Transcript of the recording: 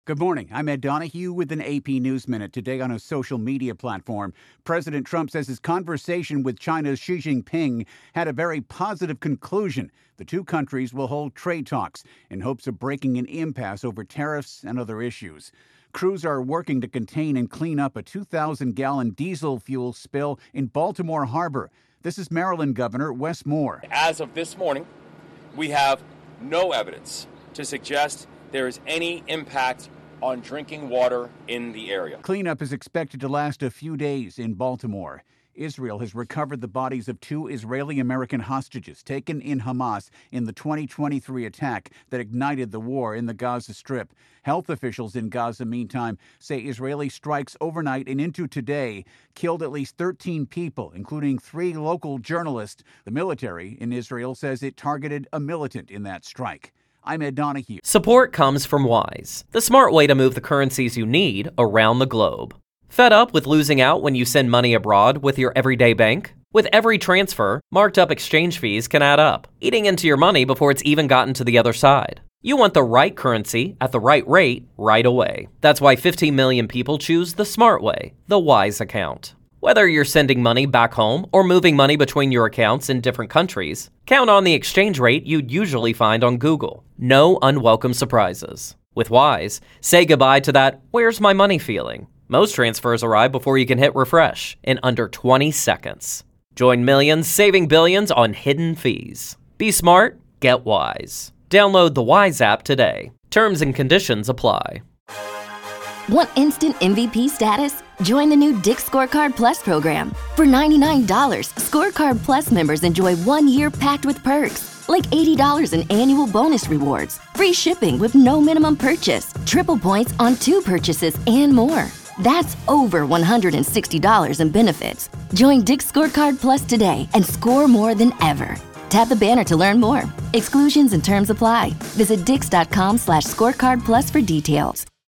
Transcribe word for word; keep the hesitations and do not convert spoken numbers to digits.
Good morning. I'm Ed Donahue with an A P News Minute. Today on a social media platform, President Trump says his conversation with China's Xi Jinping had a very positive conclusion. The two countries will hold trade talks in hopes of breaking an impasse over tariffs and other issues. Crews are working to contain and clean up a two thousand gallon diesel fuel spill in Baltimore Harbor. This is Maryland Governor Wes Moore. As of this morning, we have no evidence to suggest there is any impact on drinking water in the area. Cleanup is expected to last a few days in Baltimore. Israel has recovered the bodies of two Israeli-American hostages taken in Hamas in the twenty twenty-three attack that ignited the war in the Gaza Strip. Health officials in Gaza, meantime, say Israeli strikes overnight and into today killed at least thirteen people, including three local journalists. The military in Israel says it targeted a militant in that strike. I'm Ed Donahue. Support comes from Wise, the smart way to move the currencies you need around the globe. Fed up with losing out when you send money abroad with your everyday bank? With every transfer, marked up exchange fees can add up, eating into your money before it's even gotten to the other side. You want the right currency at the right rate right away. That's why fifteen million people choose the smart way, the Wise account. Whether you're sending money back home or moving money between your accounts in different countries, count on the exchange rate you'd usually find on Google. No unwelcome surprises. With Wise, say goodbye to that "where's my money" feeling. Most transfers arrive before you can hit refresh in under twenty seconds. Join millions saving billions on hidden fees. Be smart, get Wise. Download the Wise app today. Terms and conditions apply. Want instant M V P status? Join the new Dick's Scorecard Plus program. For ninety-nine dollars, Scorecard Plus members enjoy one year packed with perks, like eighty dollars in annual bonus rewards, free shipping with no minimum purchase, triple points on two purchases, and more. That's over one hundred sixty dollars in benefits. Join Dick's Scorecard Plus today and score more than ever. Tap the banner to learn more. Exclusions and terms apply. Visit dix.com slash scorecard plus for details.